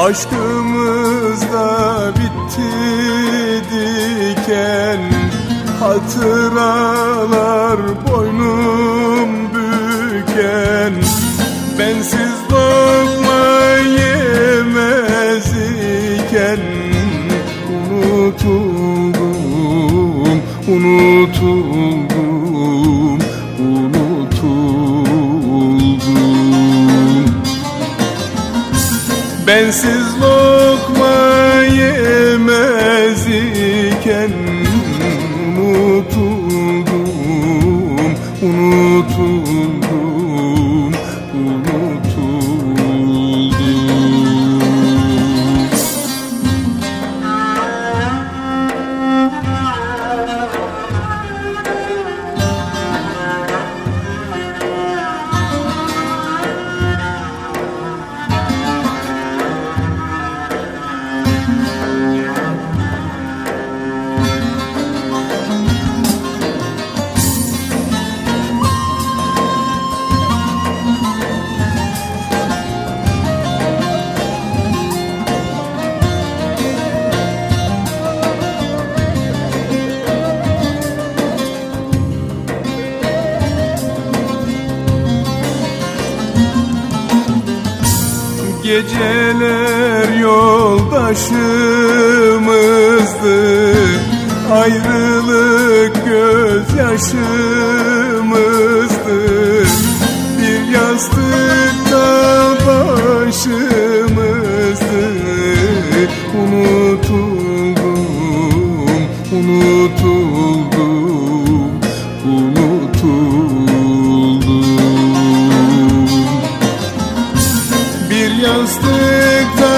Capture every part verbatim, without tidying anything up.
Aşkımız da bitti diken, hatıralar boynum büken. Bensiz lokma yemez iken unutuldum, unutuldum, unutuldum. Bensiz lokma yemez iken unutuldum, unutuldum, unutuldum. Geceler yoldaşımızdı, ayrılık gözyaşımızdı. Bir yastıkta başımızdı. Unutuldum, unutuldum, unutuldum. Bir yastıkta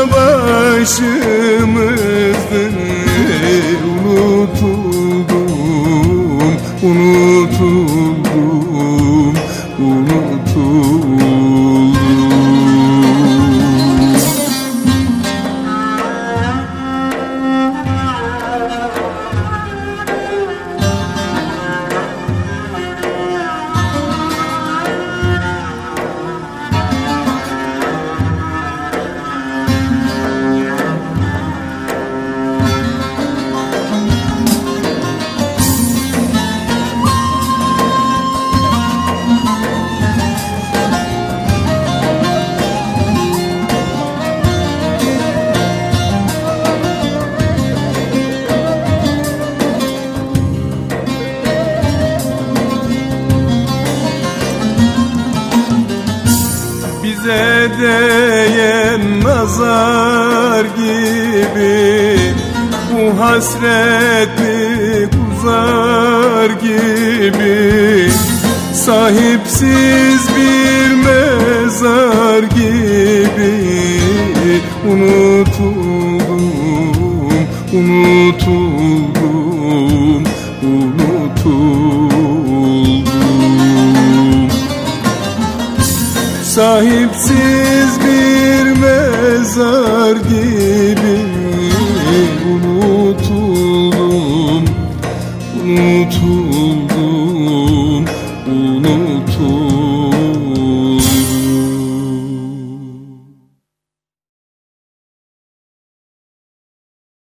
başımızdı. Unutuldum, unutuldum, unutuldum. Bize değen nazar gibi, bu hasretlik uzar gibi, sahipsiz bir mezar gibi. Unutuldum, unutuldum, unutuldum. Sahipsiz bir mezar gibi.